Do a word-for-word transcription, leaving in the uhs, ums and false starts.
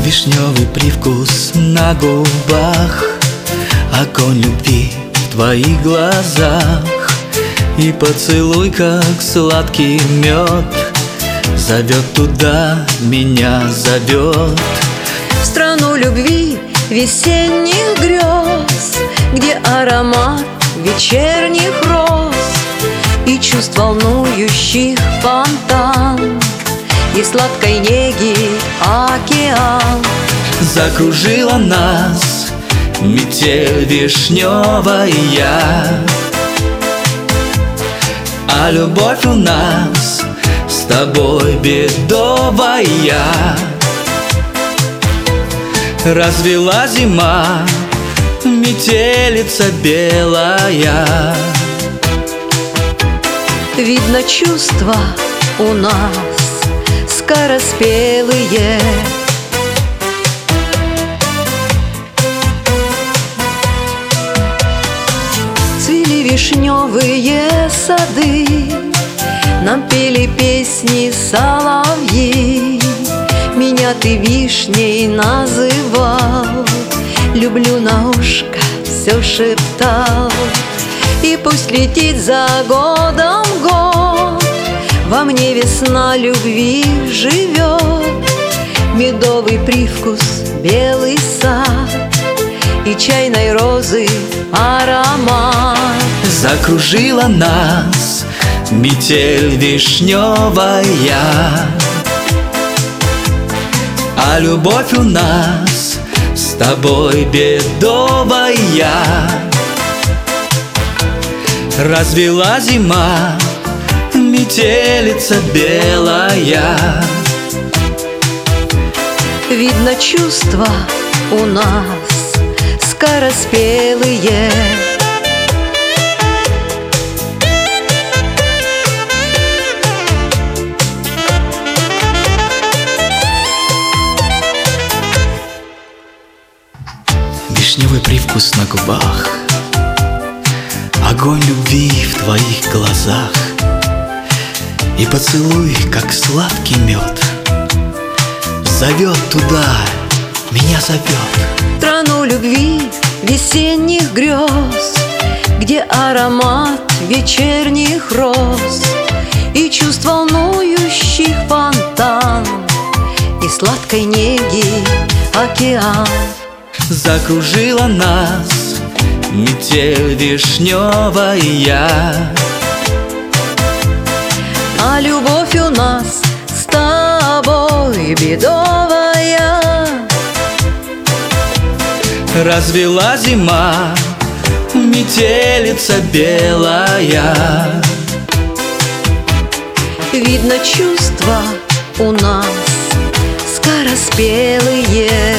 Вишневый привкус на губах, огонь любви в твоих глазах, и поцелуй, как сладкий мед, зовет туда, меня зовет. В страну любви весенних грез, где аромат вечерних роз и чувств волнующих фонтан, и сладкой неги океан. Закружила нас метель вишневая, а любовь у нас с тобой бедовая. Развела зима метелица белая. Видно, чувства у нас скороспелые, цвели вишневые сады, нам пели песни соловьи. Меня ты вишней называл, люблю на ушко все шептал. И пусть летит за годом год, во мне весна любви живет. Медовый привкус, белый сад и чайной розы аромат. Закружила нас метель вишневая, а любовь у нас с тобой бедовая. Развела зима метелица белая. Видно, чувства у нас скороспелые. Вишневый привкус на губах, огонь любви в твоих глазах, и поцелуй, как сладкий мед, зовет туда, меня зовет. В страну любви весенних грез, где аромат вечерних роз и чувств волнующих фонтан, и сладкой неги океан. Закружила нас метель вишневая, а любовь у нас с тобой бедовая. Развела зима метелица белая. Видно, чувства у нас скороспелые.